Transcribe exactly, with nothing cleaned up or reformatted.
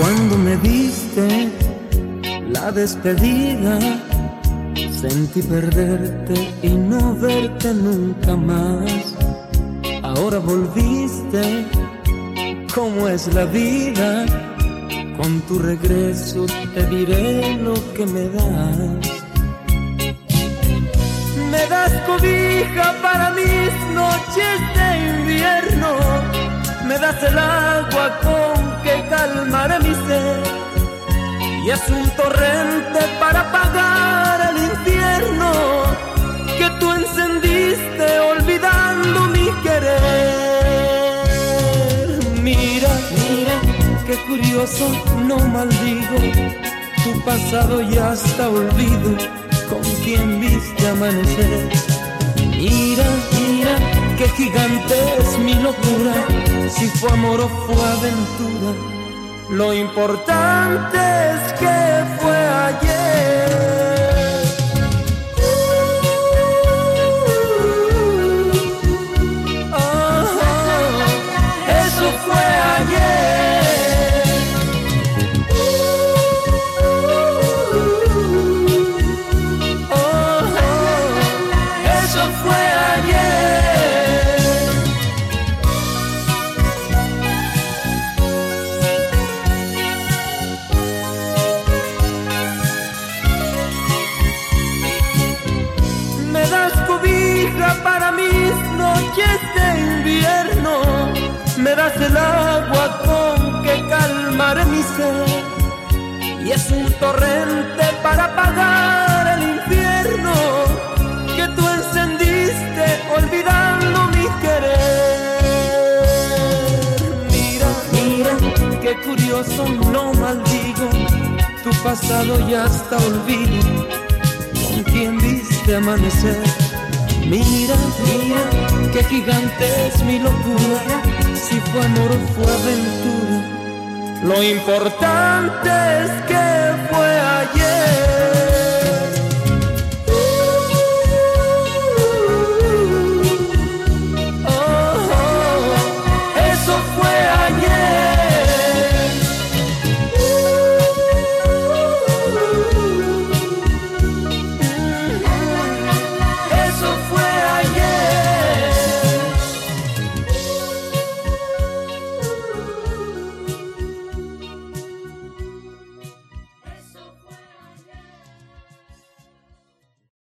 Cuando me diste la despedida, sentí perderte y no verte nunca más. Ahora volviste, ¿cómo es la vida? Con tu regreso te diré lo que me das. Me das cobija para mis noches de invierno, me das el agua con que calmaré mi sed, y es un torrente para apagar el infierno que tú encendiste olvidando mi querer. Mira, mira, qué curioso, no maldigo, tu pasado ya está olvido, con quien viste amanecer. Mira, mira, qué gigante es mi locura, si fue amor o fue aventura, lo importante es que fue ayer. Oh, oh, eso fue ayer. Oh, oh, eso fue ayer. Me das cobija para mis noches de invierno, me das el agua con que calmaré mi sed, y es un torrente para apagar el infierno que tú encendiste olvidando mi querer. Mira, mira, qué curioso, no maldigo, tu pasado ya está olvido, con quien viste amanecer. Mira, mira, qué gigante es mi locura, si fue amor o fue aventura, lo importante es que fue ayer.